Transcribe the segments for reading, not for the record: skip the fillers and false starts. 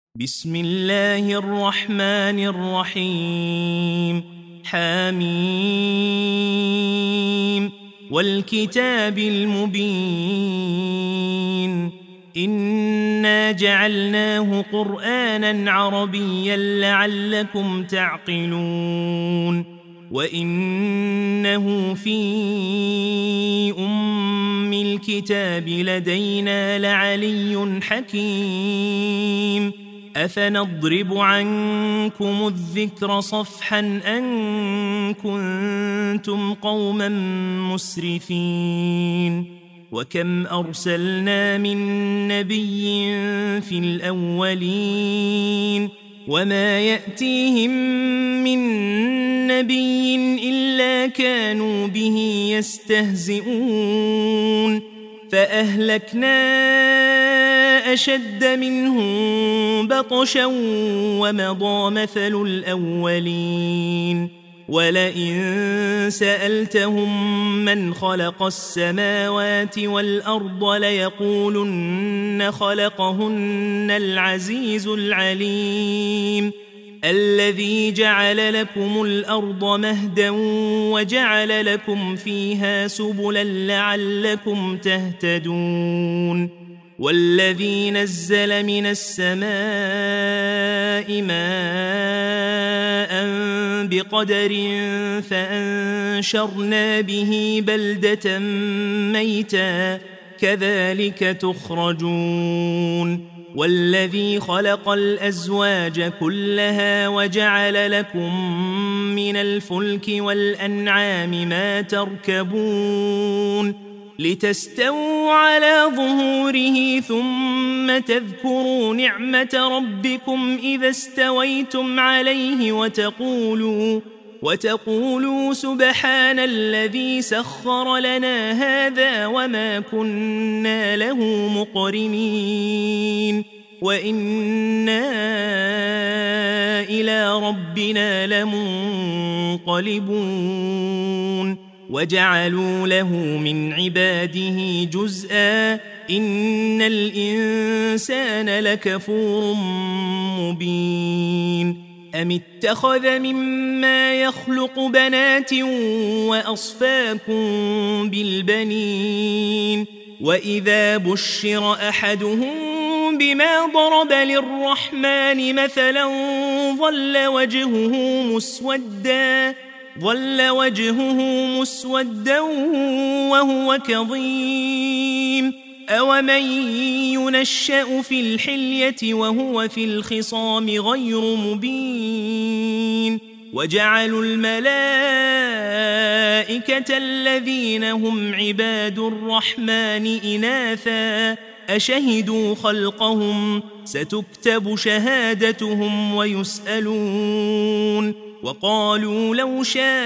بسم الله الرحمن الرحيم حميم والكتاب المبين إنا جعلناه قرآنا عربيا لعلكم تعقلون وإنه في أم الكتاب لدينا لعلي حكيم أفنضرب عنكم الذكر صفحا أن كنتم قوما مسرفين وكم أرسلنا من نبي في الأولين وما يأتيهم من نبي إلا كانوا به يستهزئون فأهلكنا أشد منهم بطشا ومضى مثل الأولين ولئن سألتهم من خلق السماوات والأرض ليقولن خلقهن العزيز العليم الذي جعل لكم الأرض مهدا وجعل لكم فيها سبلا لعلكم تهتدون والذي نزل من السماء ماء بقدر فأنشرنا به بلدة ميتا كذلك تخرجون والذي خلق الأزواج كلها وجعل لكم من الفلك والأنعام ما تركبون لتستووا على ظهوره ثم تذكروا نعمة ربكم إذا استويتم عليه وتقولوا سبحان الذي سخر لنا هذا وما كنا له مقرنين وإنا إلى ربنا لمنقلبون وجعلوا له من عباده جزءا إن الإنسان لكفور مبين أم اتخذ مما يخلق بنات وأصفاكم بالبنين وإذا بشر أحدهم بما ضرب للرحمن مثلا ظل وجهه مسودا وهو كظيم أومن ينشأ في الحلية وهو في الخصام غير مبين وجعلوا الملائكة الذين هم عباد الرحمن إناثا أشهدوا خلقهم ستكتب شهادتهم ويسألون وقالوا لو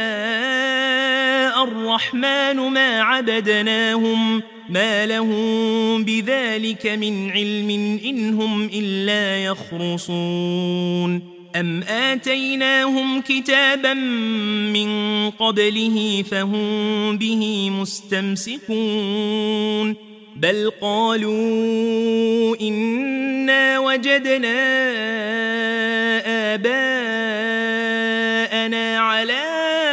شاء الرحمن ما عبدناهم ما لهم بذلك من علم إنهم إلا يخرصون أم آتيناهم كتابا من قبله فهم به مستمسكون بل قالوا إنا وجدنا آباءنا على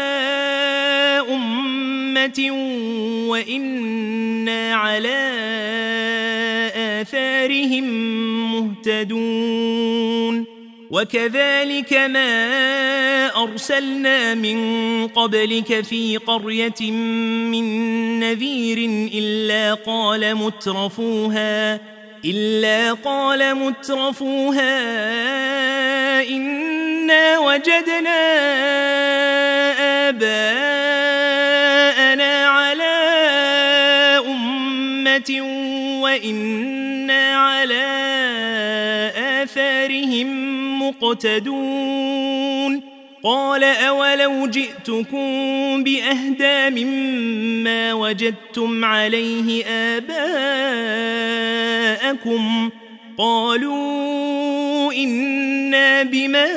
أمة وإنا على آثارهم مهتدون وكذلك ما أرسلنا من قبلك في قرية من نذير إلا قال مترفوها إنا وجدنا آباءنا على أمة وإنا على آثارهم مقتدون قال أولو جئتكم بأهدى مما وجدتم عليه آباءكم قالوا إنا بما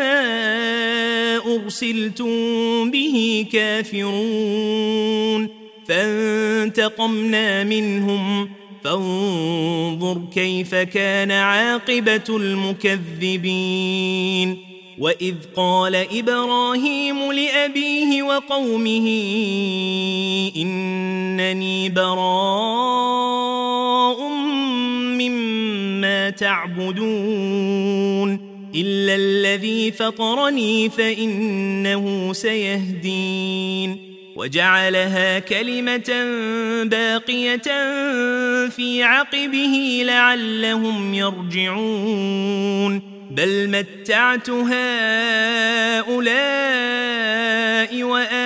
أرسلتم به كافرون فانتقمنا منهم فانظر كيف كان عاقبة المكذبين وإذ قال إبراهيم لأبيه وقومه إنني براء مما تعبدون إلا الذي فطرني فإنه سيهدين وجعلها كلمة باقية في عقبه لعلهم يرجعون بل متعت هؤلاء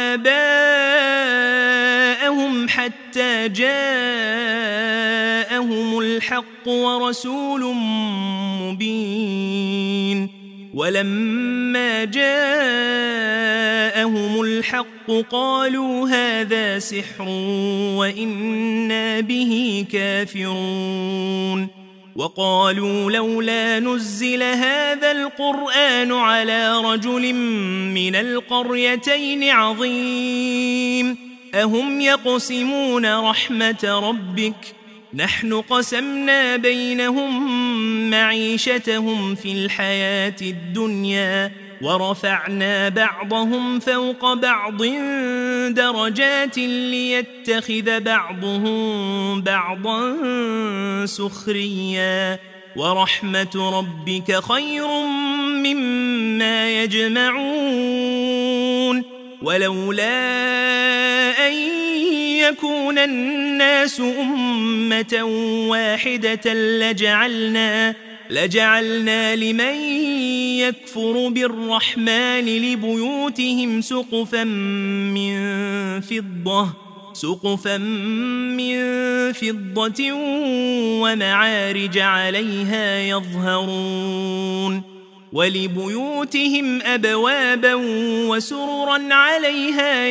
وآباءهم حتى جاءهم الحق ورسول مبين ولما جاءهم الحق قالوا هذا سحر وإنا به كافرون وقالوا لولا نزل هذا القرآن على رجل من القريتين عظيم أهم يقسمون رحمة ربك نحن قسمنا بينهم معيشتهم في الحياة الدنيا ورفعنا بعضهم فوق بعض درجات ليتخذ بعضهم بعضا سخريا ورحمة ربك خير مما يجمعون ولولا أن يكون الناس أمة واحدة لجعلنا لمن يكفر بالرحمن لبيوتهم سقفا من فضة ومعارج عليها يظهرون ولبيوتهم أبوابا وسررا عليها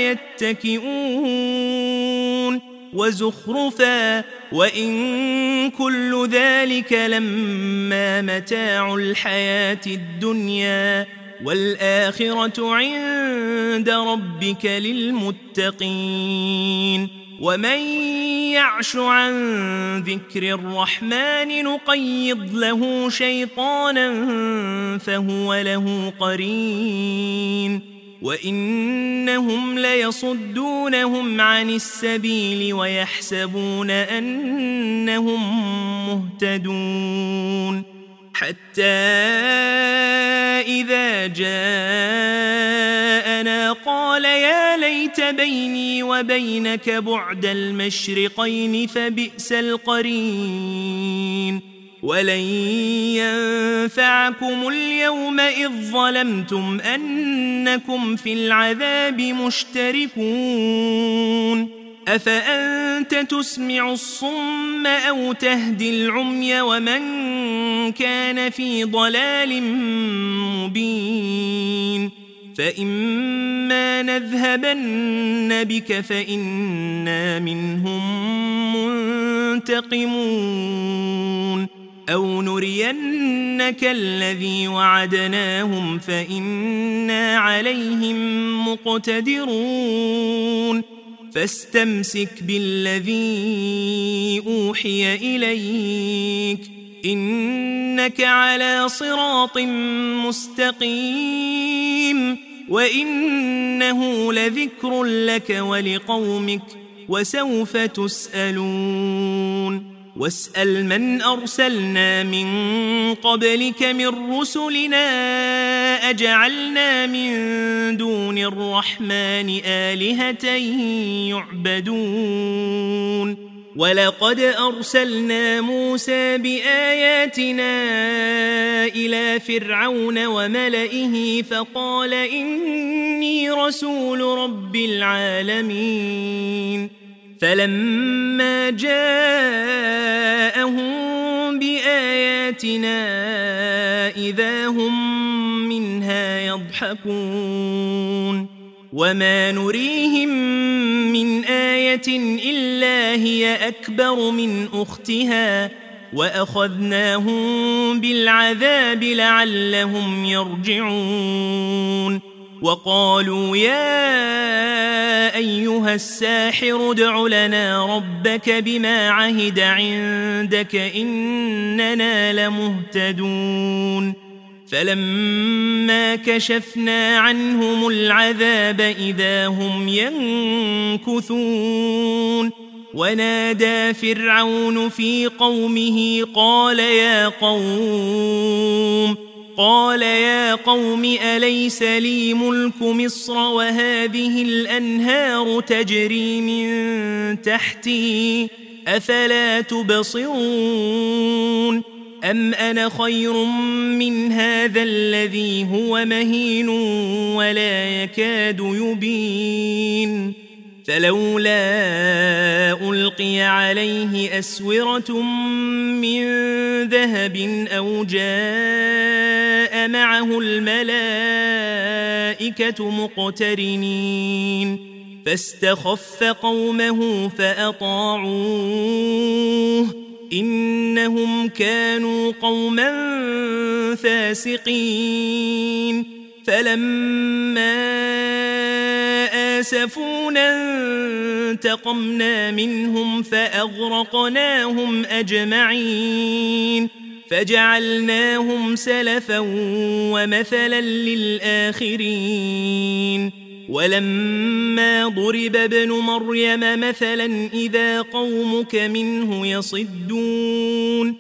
يتكئون وزخرفا وإن كل ذلك لما متاع الحياة الدنيا والآخرة عند ربك للمتقين ومن يعش عن ذكر الرحمن نقيض له شيطانا فهو له قرين وإنهم ليصدونهم عن السبيل ويحسبون أنهم مهتدون حتى إذا جاءنا قال يا ليت بيني وبينك بعد المشرقين فبئس القرين ولن ينفعكم اليوم إذ ظلمتم أنكم في العذاب مشتركون أفأنت تسمع الصم أو تهدي العمي ومن كان في ضلال مبين فإما نذهبن بك فإنا منهم منتقمون أو نرينك الذي وعدناهم فإنا عليهم مقتدرون فاستمسك بالذي أوحي إليك إنك على صراط مستقيم وإنه لذكر لك ولقومك وسوف تسألون واسأل من أرسلنا من قبلك من رسلنا أجعلنا من دون الرحمن آلهة يعبدون ولقد أرسلنا موسى بآياتنا إلى فرعون وملئه فقال إني رسول رب العالمين فلما جاءهم بآياتنا إذا هم منها يضحكون وما نريهم من آية إلا هي أكبر من أختها وأخذناهم بالعذاب لعلهم يرجعون وقالوا يا أيها الساحر ادع لنا ربك بما عهد عندك إننا لمهتدون فلما كشفنا عنهم العذاب إذا هم ينكثون ونادى فرعون في قومه قال يا قوم أليس لي ملك مصر وهذه الأنهار تجري من تحتي أفلا تبصرون أم أنا خير من هذا الذي هو مهين ولا يكاد يبين فلولا ألقي عليه أسورة من ذهب أو جاء معه الملائكة مقترنين فاستخف قومه فأطاعوه إنهم كانوا قوما فاسقين فلما آسفونا انتقمنا منهم فأغرقناهم أجمعين فجعلناهم سلفا ومثلا للآخرين ولما ضرب ابن مريم مثلا إذا قومك منه يصدون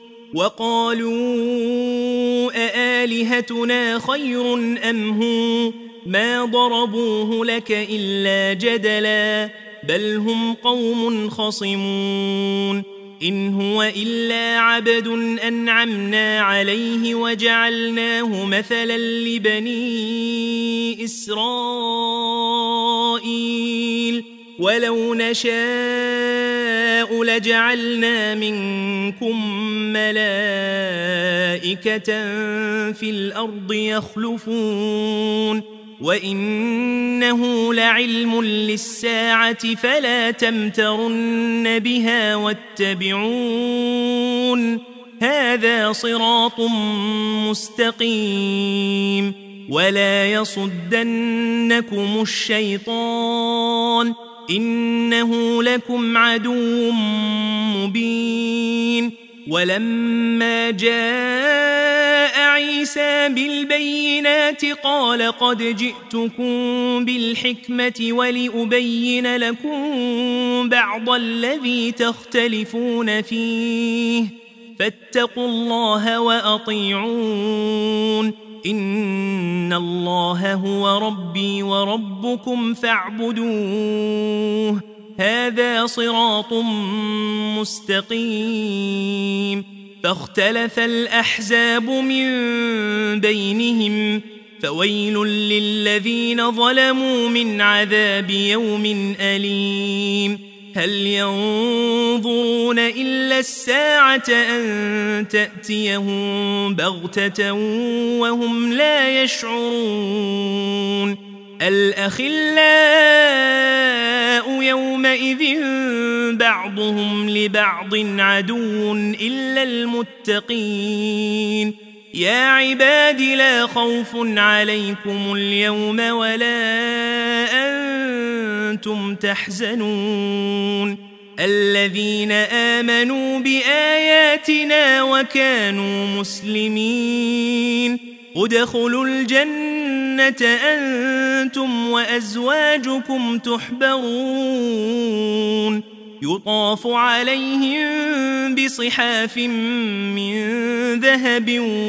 وقالوا أآلهتنا خير أم هو ما ضربوه لك إلا جدلا بل هم قوم خصمون إن هو إلا عبد أنعمنا عليه وجعلناه مثلا لبني إسرائيل ولو نشاء لجعلنا منكم ملائكة في الأرض يخلفون وإنه لعلم للساعة فلا تمترن بها واتبعون هذا صراط مستقيم ولا يصدنكم الشيطان إنه لكم عدو مبين ولما جاء عيسى بالبينات قال قد جئتكم بالحكمة ولأبين لكم بعض الذي تختلفون فيه فاتقوا الله وأطيعون إن الله هو ربي وربكم فاعبدوه هذا صراط مستقيم فاختلف الأحزاب من بينهم فويل للذين ظلموا من عذاب يوم أليم هل ينظرون إلا الساعة أن تأتيهم بغتة وهم لا يشعرون الأخلاء يومئذ بعضهم لبعض عدو إلا المتقين يا عباد لا خوف عليكم اليوم ولا أنتم تحزنون الذين آمنوا بآياتنا وكانوا مسلمين ادخلوا الجنة أنتم وأزواجكم تحبرون يطاف عليهم بصحاف من ذهب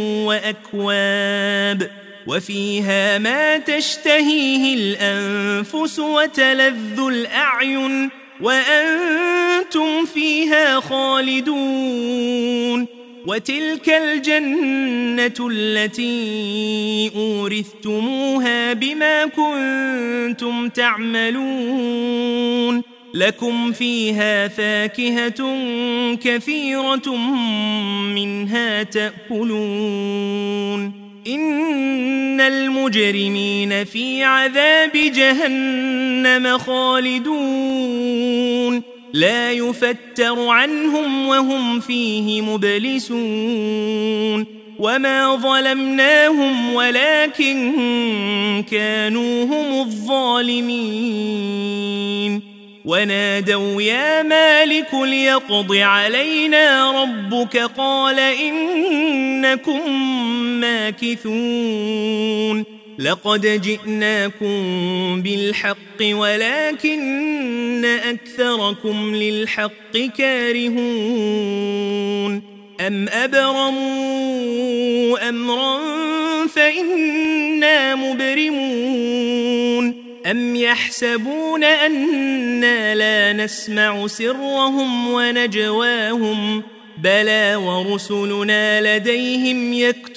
وأكواب وفيها ما تشتهيه الأنفس وتلذ الأعين وأنتم فيها خالدون وتلك الجنة التي أورثتموها بما كنتم تعملون لكم فيها فاكهة كثيرة منها تأكلون إن المجرمين في عذاب جهنم خالدون لا يفتر عنهم وهم فيه مبلسون وما ظلمناهم ولكن كانوا هم الظالمين ونادوا يا مالك ليقض علينا ربك قال إنكم ماكثون لقد جئناكم بالحق ولكن أكثركم للحق كارهون أم أبرموا أمرا فإنا مبرمون أم يحسبون أنا لا نسمع سرهم ونجواهم بلى ورسلنا لديهم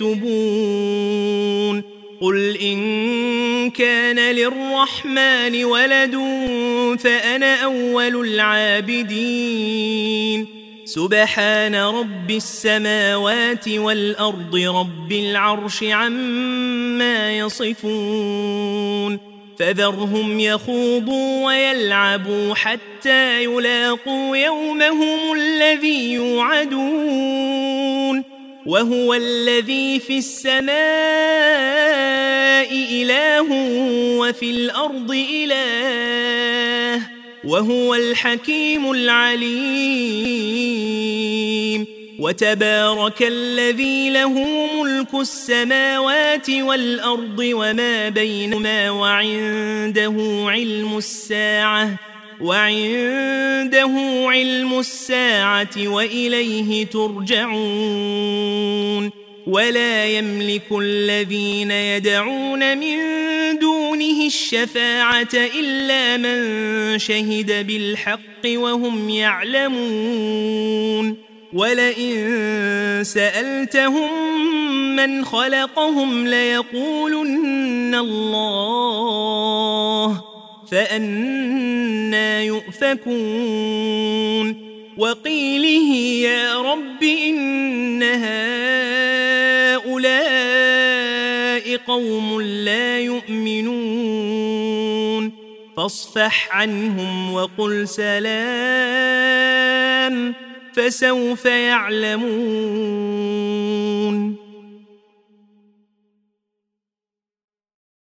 يكتبون قل إن كان للرحمن ولد فأنا أول العابدين سبحان رب السماوات والأرض رب العرش عما يصفون فذرهم يخوضوا ويلعبوا حتى يلاقوا يومهم الذي يوعدون وهو الذي في السماء إله وفي الأرض إله وهو الحكيم العليم وتبارك الذي له ملك السماوات والأرض وما بينهما وعنده علم الساعة وإليه ترجعون ولا يملك الذين يدعون من دونه الشفاعة إلا من شهد بالحق وهم يعلمون ولئن سألتهم من خلقهم ليقولن الله فأنى يؤفكون وقيله يا رب إن هؤلاء قوم لا يؤمنون فاصفح عنهم وقل سلام فسوف يعلمون